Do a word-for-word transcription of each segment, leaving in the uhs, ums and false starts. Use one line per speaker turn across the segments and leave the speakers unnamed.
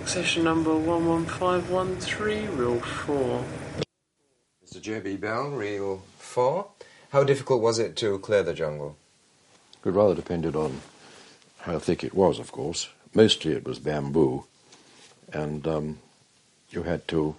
Session number one one five one three, reel four.
Mister J B Bell, reel four. How difficult was it to clear the jungle?
It rather depended on how thick it was, of course. Mostly it was bamboo, and um, you had to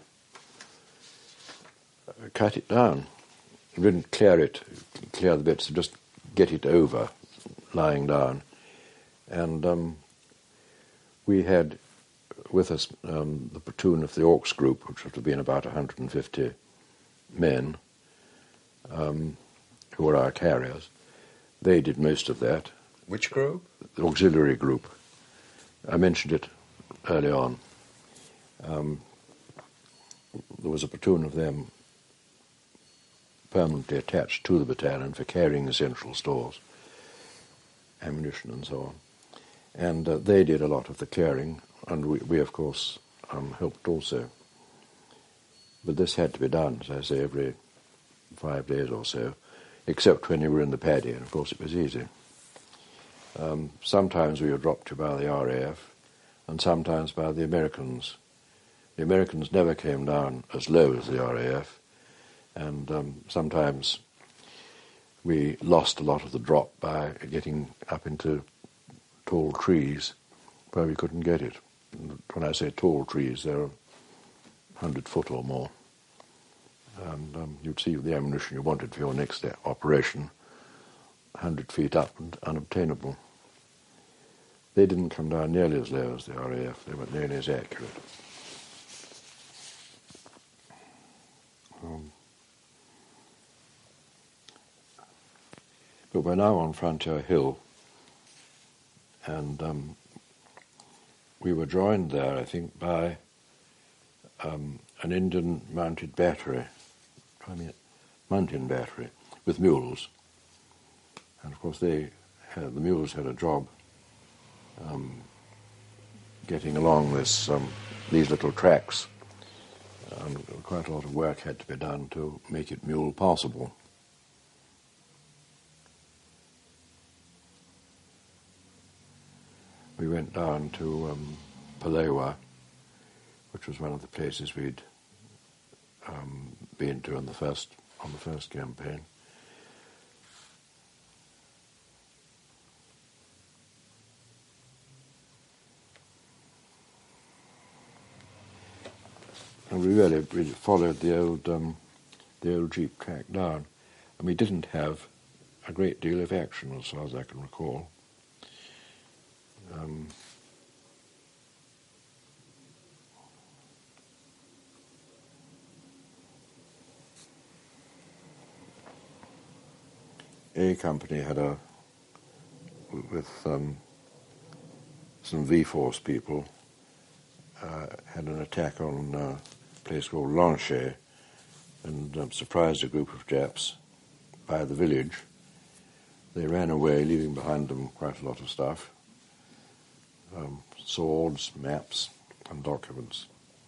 cut it down. You didn't clear it, clear the bits, just get it over, lying down. And um, we had with us um, the platoon of the Orcs group, which would have been about one hundred fifty men, um, who were our carriers. They did most of that.
Which group?
The auxiliary group. I mentioned it early on. Um, there was a platoon of them permanently attached to the battalion for carrying essential stores, ammunition and so on. And uh, they did a lot of the clearing, and we, we of course, um, helped also. But this had to be done, as I say, every five days or so, except when you were in the paddy, and of course it was easy. Um, sometimes we were dropped to by the R A F, and sometimes by the Americans. The Americans never came down as low as the R A F, and um, sometimes we lost a lot of the drop by getting up into tall trees where we couldn't get it. When I say tall trees, they're a hundred foot or more. And um, you'd see the ammunition you wanted for your next operation, a hundred feet up and unobtainable. They didn't come down nearly as low as the R A F. They weren't nearly as accurate. Um, but we're now on Frontier Hill, and um, we were joined there, I think, by um, an Indian mounted battery, I mean, mountain battery, with mules. And of course, they had, the mules had a job um, getting along this um, these little tracks. And quite a lot of work had to be done to make it mule passable. We went down to um, Palawa, which was one of the places we'd um, been to on the first on the first campaign. And we really, really followed the old um, the old jeep track down, and we didn't have a great deal of action, as far as I can recall. Um, A company had a, with um, some V-Force people, uh, had an attack on uh, a place called Lanché, and um, surprised a group of Japs by the village. They ran away, leaving behind them quite a lot of stuff. Um, swords, maps, and documents,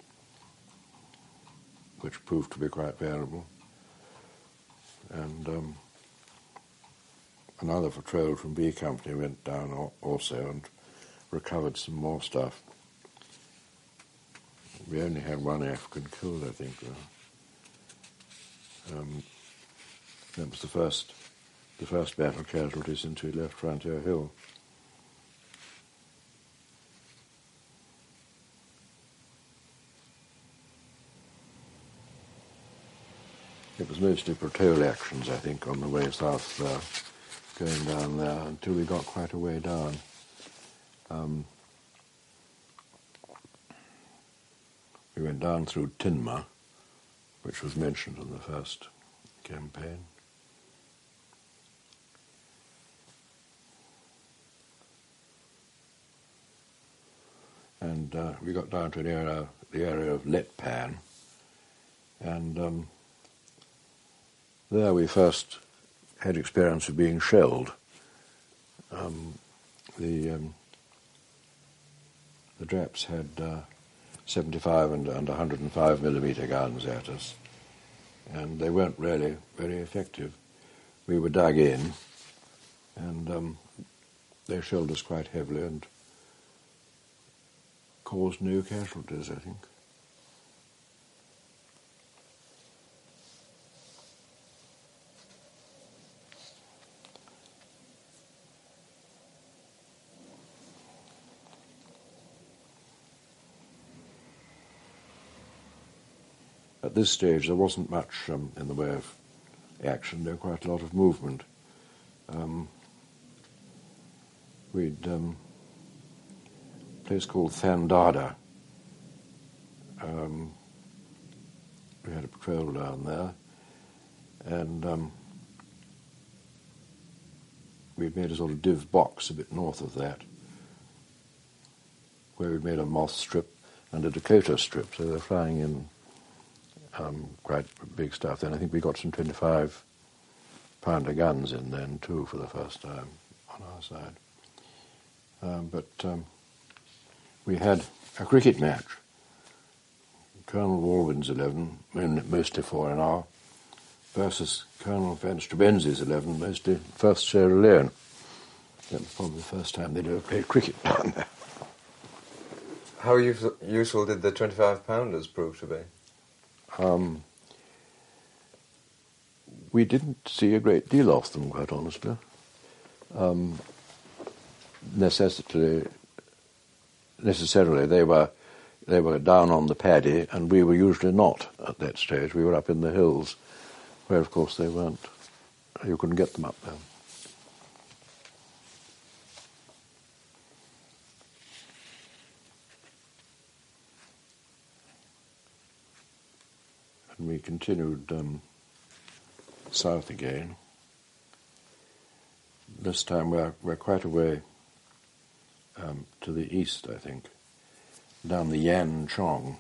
which proved to be quite valuable. And um, another patrol from B Company went down also and recovered some more stuff. We only had one African killed, I think. Um, that was the first, the first battle casualty since we left Frontier Hill. It was mostly patrol actions, I think, on the way south, uh, going down there, until we got quite a way down. Um, we went down through Tinma, which was mentioned in the first campaign. And uh, we got down to an area, the area of Letpan, and um, there we first had experience of being shelled. Um, the um, the Japs had uh, seventy-five and, and one hundred five millimeter guns at us, and they weren't really very effective. We were dug in, and um, they shelled us quite heavily, and caused no casualties, I think. At this stage, there wasn't much um, in the way of action. There was quite a lot of movement. Um, we'd um, a place called Thandada. Um, we had a patrol down there, and um, we'd made a sort of div box a bit north of that, where we'd made a moth strip and a Dakota strip, so they're flying in um, quite big stuff. Then I think we got some twenty-five pounder guns in then too for the first time on our side. Um, but um, we had a cricket match. Colonel Walwyn's eleven, mostly four in R, versus Colonel Van Strabenzi's eleven, mostly first Sierra Leone. That was probably the first time they'd ever played cricket down there.
How use- useful did the twenty-five pounders prove to be?
Um, we didn't see a great deal of them, quite honestly. Um, necessarily, necessarily, they were they were down on the paddy, and we were usually not at that stage. We were up in the hills, where, of course, they weren't. You couldn't get them up there. And we continued um, south again. This time we're, we're quite a way um, to the east, I think, down the Yan Chong.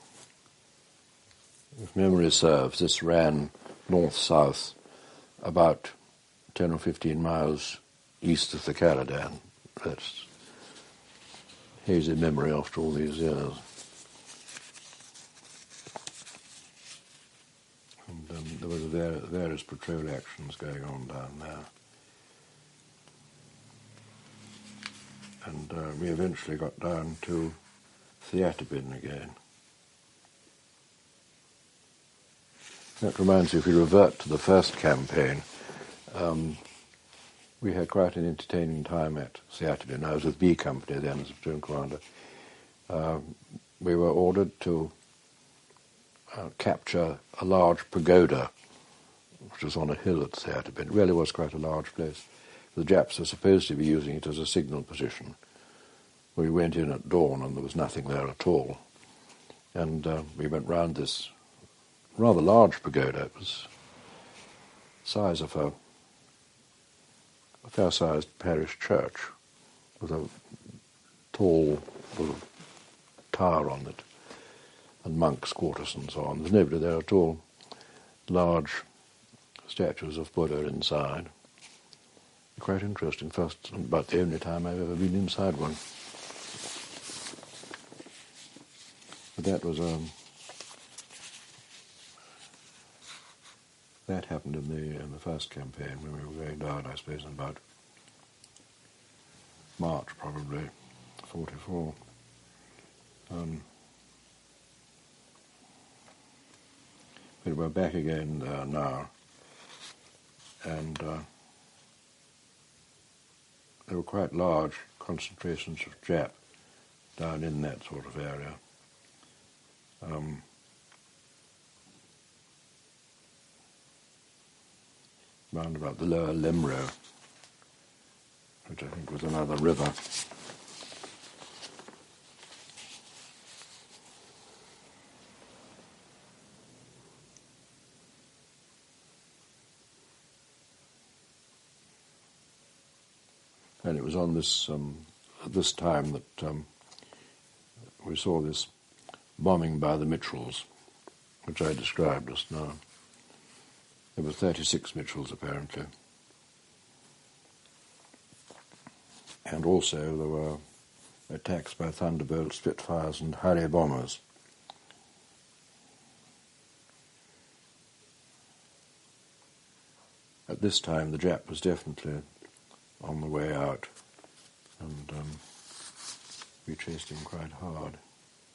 If memory serves, this ran north-south about ten or fifteen miles east of the Caladan. That's hazy memory after all these years. And um, there was var- various patrol actions going on down there. And uh, we eventually got down to Theatibin again. That reminds me, if we revert to the first campaign, um, we had quite an entertaining time at Theatibin. I was with B Company then as a platoon commander. Uh, we were ordered to uh, capture a large pagoda, which was on a hill at Theatibin. It really was quite a large place. The Japs were supposed to be using it as a signal position. We went in at dawn and there was nothing there at all. And uh, we went round this rather large pagoda. It was the size of a, a fair-sized parish church with a tall sort of tower on it and monks' quarters and so on. There's nobody there at all. Large statues of Buddha inside. Quite interesting. First, about the only time I've ever been inside one. But that was um, that happened in the in the first campaign when we were going down, I suppose, in about March, probably forty-four. Um, but we're back again uh, now, and. Uh, There were quite large concentrations of Jap down in that sort of area. Um, round about the lower Lemro, which I think was another river. And it was on this um, this time that um, we saw this bombing by the Mitchells, which I described just now. There were thirty-six Mitchells, apparently. And also there were attacks by Thunderbolts, Spitfires and Harrier bombers. At this time the Jap was definitely on the way out, and um, we chased him quite hard.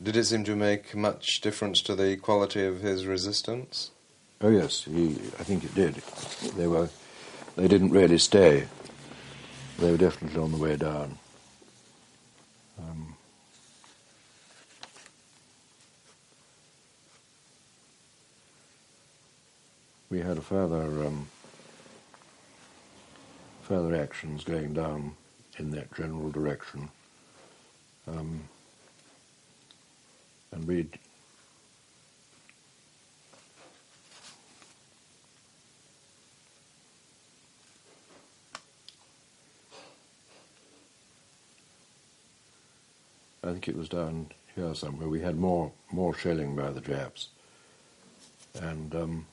Did it seem to make much difference to the quality of his resistance?
Oh yes, he, I think it did. They were, they didn't really stay. They were definitely on the way down. Um, we had a further um, further actions going down in that general direction, um, and we. I think it was down here somewhere. We had more more shelling by the Japs, and um,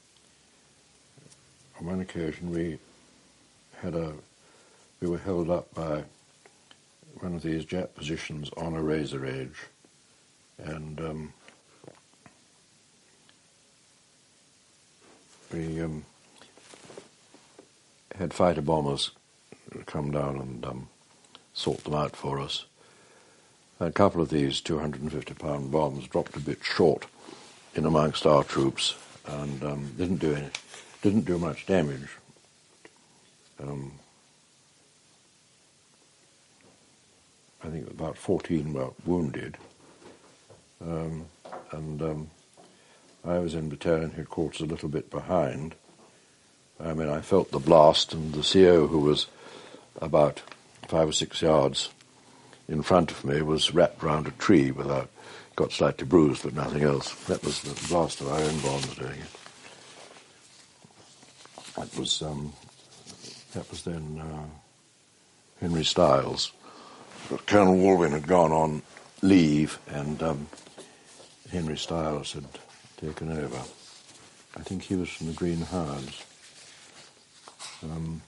on one occasion we had a we were held up by one of these Jap positions on a razor edge, and um, we um, had fighter bombers come down and um, sort them out for us. A couple of these two hundred fifty pound bombs dropped a bit short in amongst our troops and um, didn't do any, didn't do much damage. Um, I think about fourteen were wounded, um, and um, I was in battalion headquarters a little bit behind. I mean, I felt the blast, and the C O, who was about five or six yards in front of me, was wrapped round a tree without, got slightly bruised, but nothing else. That was the blast of our own bombs doing it. That was um, that was then uh, Henry Stiles. But Colonel Walwyn had gone on leave, and um, Henry Stiles had taken over. I think he was from the Green Hounds. Um,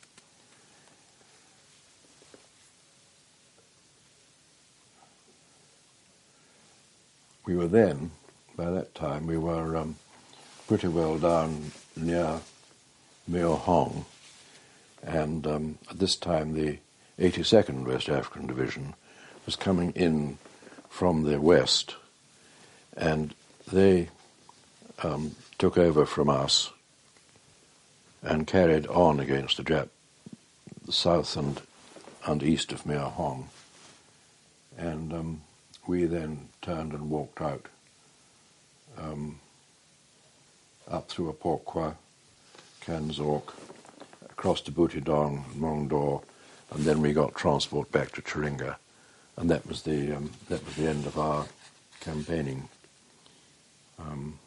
we were then, by that time, we were um, pretty well down near Meo Hong, and um, at this time the eighty-second West African Division was coming in from the west, and they um, took over from us and carried on against the Jap south and, and east of Meo Hong. And um, we then turned and walked out um, up through Apokwa, Kanzork, across to Butidong, Mongdor, and then we got transport back to Chiringa, and that was the um, that was the end of our campaigning. Um,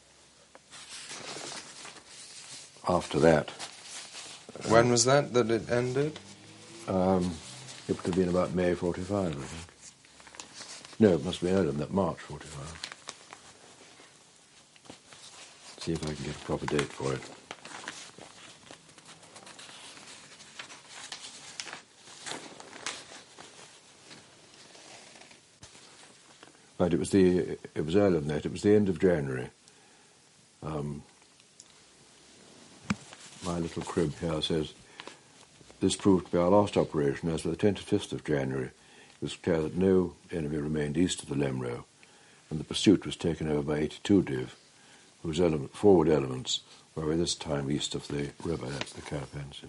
after that,
when was that that it ended?
Um, it would have been about May forty-five, I think. No, it must have been earlier than that, March forty-five. See if I can get a proper date for it. Right, it was the it was earlier than that. It was the end of January. Um, my little crib here says, this proved to be our last operation, as for the twenty-fifth of January. It was clear that no enemy remained east of the Lemro, and the pursuit was taken over by eighty-two Div, whose element, forward elements were by this time east of the river at the Karapansin.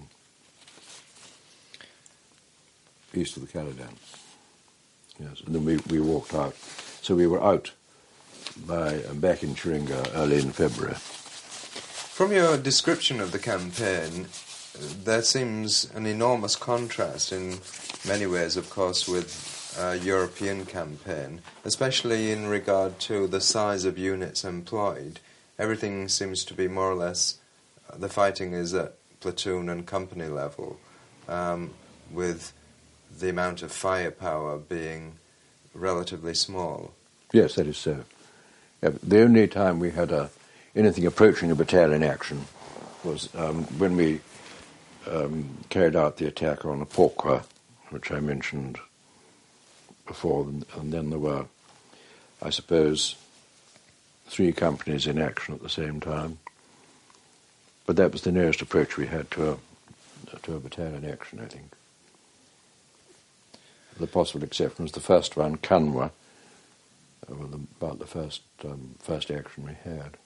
East of the Caladan. Yes, and then we, we walked out. So we were out by and back in Chiringa early in February.
From your description of the campaign, there seems an enormous contrast in many ways, of course, with a European campaign, especially in regard to the size of units employed. Everything seems to be more or less, uh, the fighting is at platoon and company level, um, with the amount of firepower being relatively small.
Yes, that is so. Yeah, the only time we had a, anything approaching a battalion action was um, when we um, carried out the attack on Apokwa, which I mentioned before, and, and then there were, I suppose, three companies in action at the same time. But that was the nearest approach we had to a, to a battalion action, I think. The possible exception was the first one, Kanwa, about the first um, first action we had.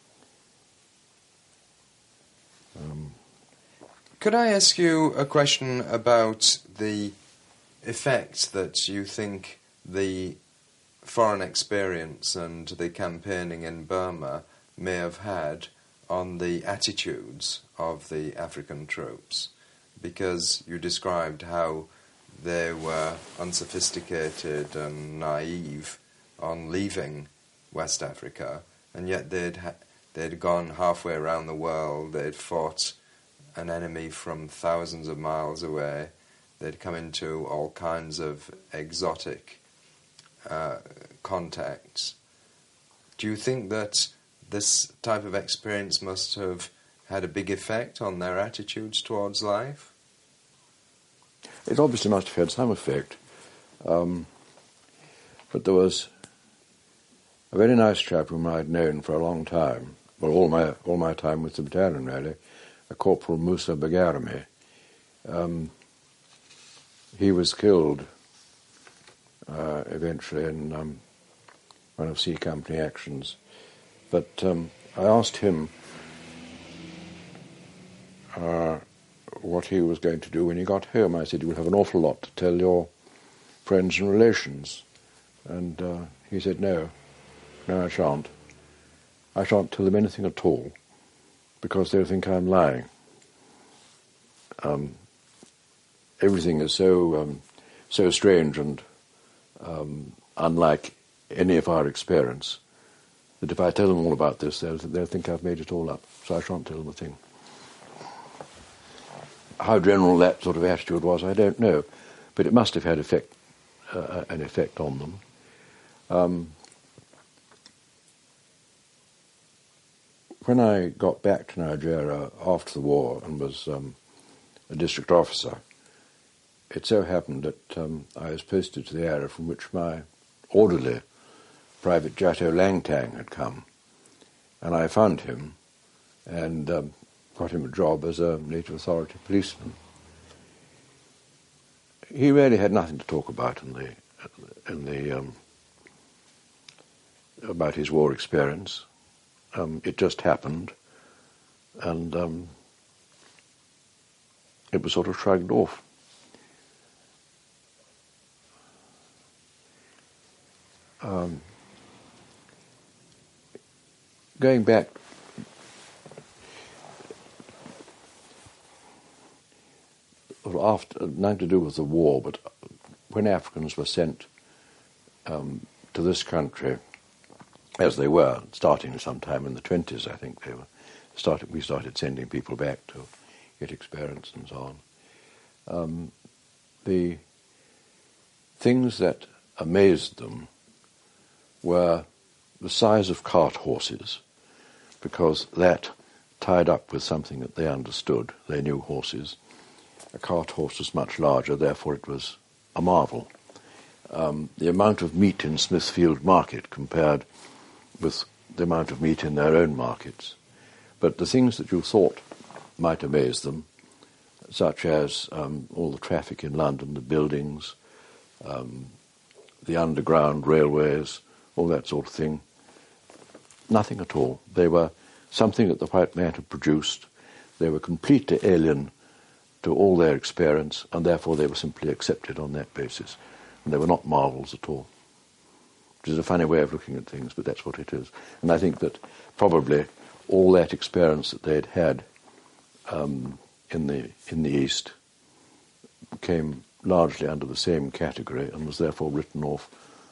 Um,
Could I ask you a question about the effect that you think the foreign experience and the campaigning in Burma may have had on the attitudes of the African troops? Because you described how they were unsophisticated and naive on leaving West Africa, and yet they'd ha- they'd gone halfway around the world, they'd fought an enemy from thousands of miles away, they'd come into all kinds of exotic uh, contacts. Do you think that this type of experience must have had a big effect on their attitudes towards life?
It obviously must have had some effect, um, but there was a very nice chap whom I'd known for a long time, well, all my all my time with the battalion really, a Corporal Musa Bagarami. Um, he was killed uh, eventually in um, one of C Company actions, but um, I asked him uh, what he was going to do when he got home. I said, "You will have an awful lot to tell your friends and relations." And uh, he said, no, no, I shan't. I shan't tell them anything at all, because they'll think I'm lying. Um, everything is so um, so strange and um, unlike any of our experience that if I tell them all about this, they'll, they'll think I've made it all up. So I shan't tell them a thing. How general that sort of attitude was, I don't know, but it must have had effect, uh, an effect on them. Um, when I got back to Nigeria after the war and was um, a district officer, it so happened that um, I was posted to the area from which my orderly, Private Jatto Langtang, had come, and I found him and um, got him a job as a native authority policeman. He really had nothing to talk about in the in the um, about his war experience. Um, it just happened, and um, it was sort of shrugged off. Um, going back, after, nothing to do with the war, but when Africans were sent um, to this country, as they were, starting sometime in the twenties, I think they were, started, we started sending people back to get experience and so on. Um, the things that amazed them were the size of cart horses, because that tied up with something that they understood. They knew horses. A cart horse was much larger, therefore it was a marvel. Um, the amount of meat in Smithfield Market compared with the amount of meat in their own markets. But the things that you thought might amaze them, such as um, all the traffic in London, the buildings, um, the underground railways, all that sort of thing, nothing at all. They were something that the white man had produced. They were completely alien to all their experience, and therefore they were simply accepted on that basis. And they were not marvels at all. Which is a funny way of looking at things, but that's what it is. And I think that probably all that experience that they'd had um, in the in the East came largely under the same category and was therefore written off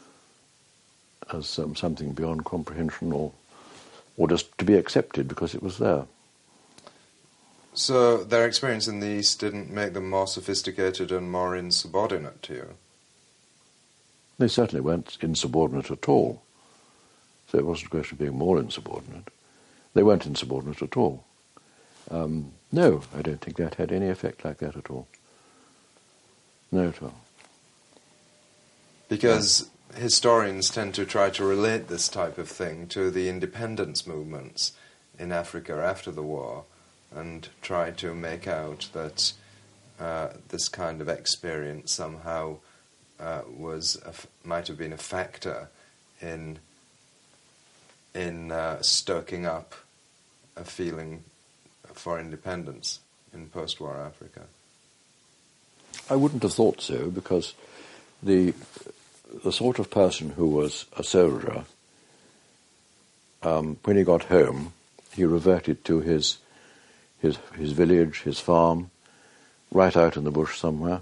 as um, something beyond comprehension, or or just to be accepted because it was there.
So their experience in the East didn't make them more sophisticated and more insubordinate to you?
They certainly weren't insubordinate at all. So it wasn't a question of being more insubordinate. They weren't insubordinate at all. Um, no, I don't think that had any effect like that at all. No at all.
Because yeah. Historians tend to try to relate this type of thing to the independence movements in Africa after the war, and try to make out that uh, this kind of experience somehow uh, was a f- might have been a factor in in uh, stoking up a feeling for independence in post-war Africa?
I wouldn't have thought so, because the the sort of person who was a soldier, um, when he got home, he reverted to his his his village, his farm, right out in the bush somewhere,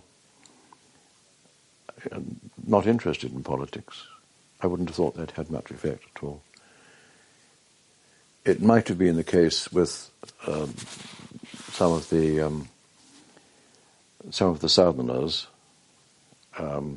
not interested in politics. I wouldn't have thought that had much effect at all. It might have been the case with um, some of the um, some of the Southerners um,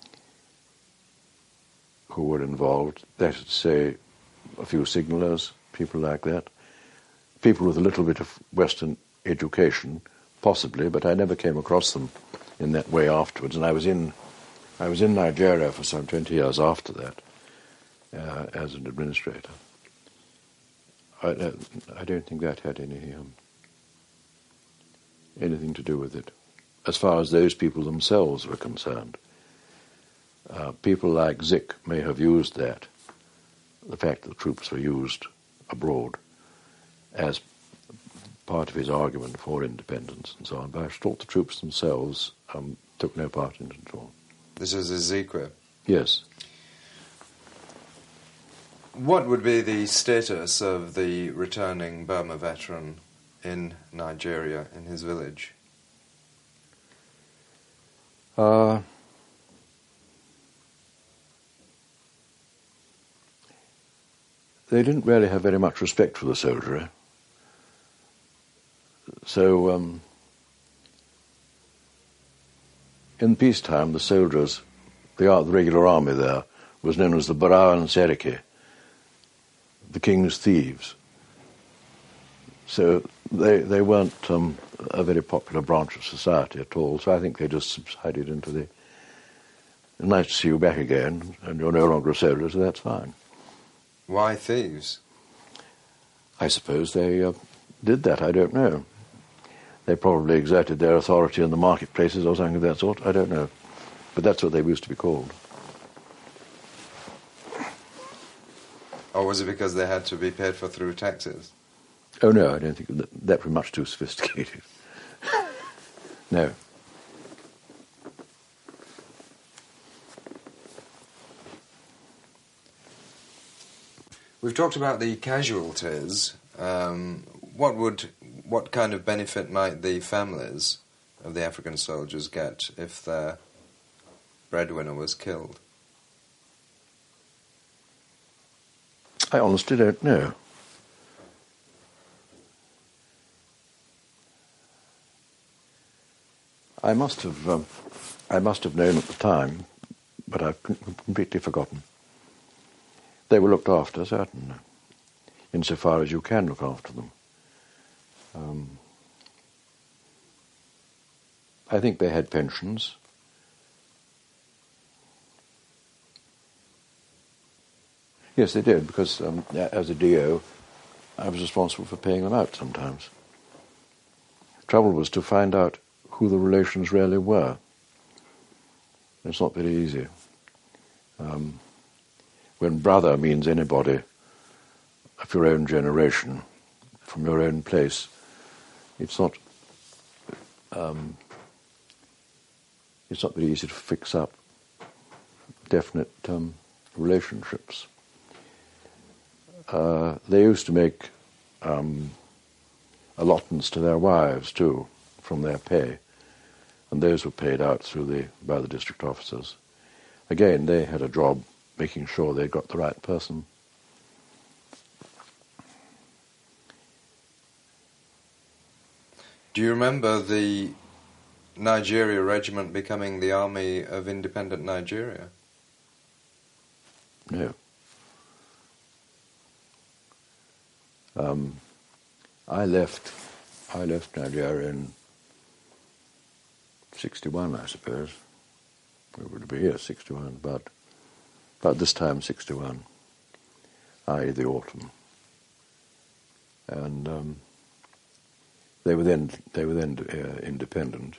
who were involved. That is to say, a few signallers, people like that, people with a little bit of Western education, possibly, but I never came across them in that way afterwards. And I was in, I was in Nigeria for some twenty years after that uh, as an administrator. I, I don't think that had any um, anything to do with it, as far as those people themselves were concerned. Uh, people like Zik may have used that, the fact that the troops were used abroad, as part of his argument for independence and so on, but I thought the troops themselves um, took no part in it at all.
This is Ezekwe?
Yes.
What would be the status of the returning Burma veteran in Nigeria, in his village?
Uh, they didn't really have very much respect for the soldiery. So, um, in peacetime, the soldiers, the, the regular army there, was known as the Barawan Seriki, the king's thieves. So they they weren't um, a very popular branch of society at all, so I think they just subsided into the, nice to see you back again, and you're no longer a soldier, so that's fine.
Why thieves?
I suppose they uh, did that, I don't know. They probably exerted their authority in the marketplaces or something of that sort, I don't know. But that's what they used to be called.
Or was it because they had to be paid for through taxes?
Oh no, I don't think that, that was much too sophisticated. No.
We've talked about the casualties. Um, what would, what kind of benefit might the families of the African soldiers get if their breadwinner was killed?
I honestly don't know. I must have, um, I must have known at the time, but I've completely forgotten. They were looked after, certainly, insofar as you can look after them. Um, I think they had pensions. Yes, they did, because um, as a D O, I was responsible for paying them out sometimes. The trouble was to find out who the relations really were. It's not very easy. Um, when brother means anybody of your own generation, from your own place, it's not um, it's not very easy to fix up definite um, relationships. Uh, they used to make um, allotments to their wives too, from their pay, and those were paid out through the by the district officers. Again, they had a job making sure they got the right person.
Do you remember the Nigeria Regiment becoming the Army of Independent Nigeria?
No. Um, I left. I left Nigeria in sixty-one, I suppose. It would be here, sixty-one, but about this time, sixty-one, that is the autumn, and um, they were then they were then uh, independent.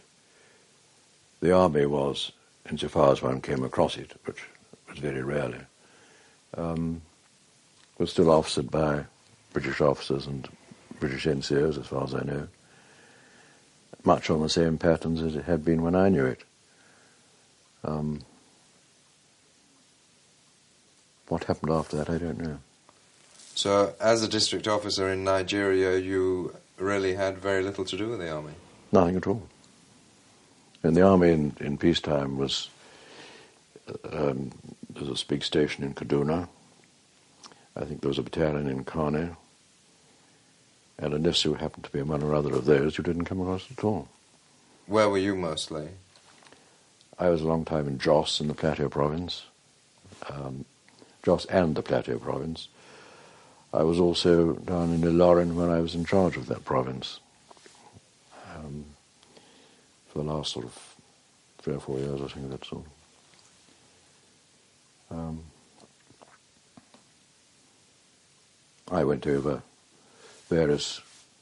The army was, insofar as one came across it, which was very rarely, um, was still officered by British officers and British N C Os, as far as I know, much on the same patterns as it had been when I knew it. Um, what happened after that, I don't know.
So, as a district officer in Nigeria, you really had very little to do with the army?
Nothing at all. And the army in, in peacetime was, um, there was a big station in Kaduna. I think there was a battalion in Kano. And unless you happened to be one or other of those, you didn't come across it at all.
Where were you mostly?
I was a long time in Jos in the Plateau province. Um, Jos and the Plateau province. I was also down in Ilorin when I was in charge of that province. Um, for the last sort of three or four years, I think that's all. Um, I went over various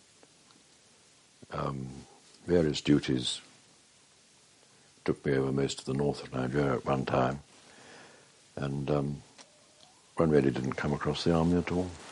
um, various duties. Took me over most of the north of Nigeria at one time, and um, one really didn't come across the army at all.